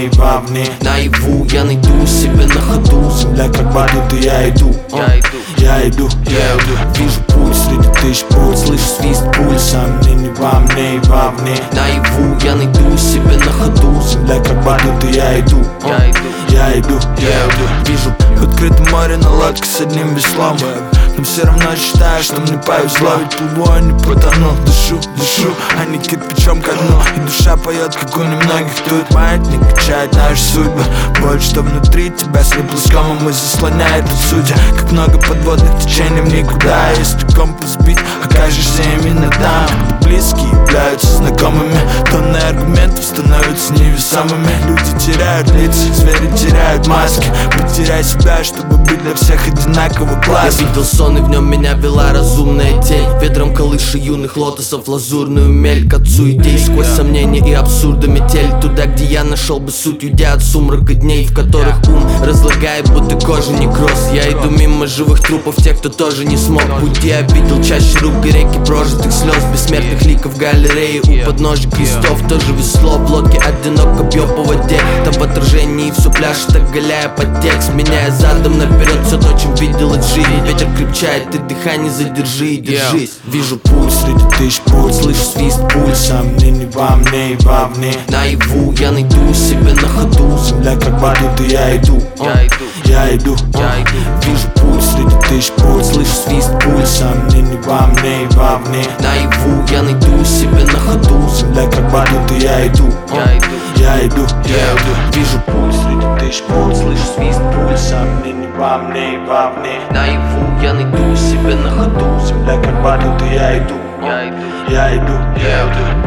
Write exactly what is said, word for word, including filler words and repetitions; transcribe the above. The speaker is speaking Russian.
и вовне. Наяву я найду себя на ходу. Земля как батут, и я иду, Я иду, я иду, я иду. Вижу путь среди тысяч путь, слышу свист пульса. сомнений во мне и вовне. Наяву я найду себя на ходу. Земля как батут, и я иду, Я иду, я иду, я иду. вижу В открытом море наладка с одним веслом, но все равно считаю, что мне повезло. Ведь плыву, а не потонул. Дышу, дышу, а не кирпичом ко дну. И душа поет, как у немногих тут. Маятник качает наши судьбы. Боль, что внутри тебя слипло с комом и заслоняет от судья. Как много подводных течений в никуда. Если компас сбит, окажешься именно там. Когда близкие являются знакомыми, тонны аргументов становятся невесомыми. Люди теряют лица, звери теряют маски. Потеряй себя, чтобы быть для всех одинаково Я классно. видел сон, и в нем меня вела разумная тень. Ветром колыша юных лотосов лазурную мель. К отцу идей сквозь сомнения и абсурда метель. Туда, где я нашел бы суть, уйдя от сумрака дней, в которых ум разлагает, будто кожа некроз. Я иду мимо живых трупов, тех, кто тоже не смог. Пути обидел чаще рук и реки прожитых слез. Бессмертных ликов галереи у подножия крестов. Тоже весло в лодке, одиноко бьё по воде. Там в отражении все пляшет, оголяя подтекст. Меняя задом наперед все то, чем виделась жизнь. Ветер крепчает, ты дыхание задержи и держись. Вижу путь Среди тысяч путь, слышу свист пульса. сомнений во мне и вовне. Наяву я найду себя на ходу. Земля как батут, и я иду, Я иду, я иду, я иду, вижу путь среди тысяч путь, слышу свист пульса. сомнений во мне и вовне. Наяву я найду себя на ходу. Земля как батут, и я иду, Я иду, я иду, я иду, вижу путь среди тысяч путь, слышу свист пульса. сомнений во мне и вовне. Наяву я найду себя на ходу. Земля как батут, и я иду, Я иду, я иду, я иду.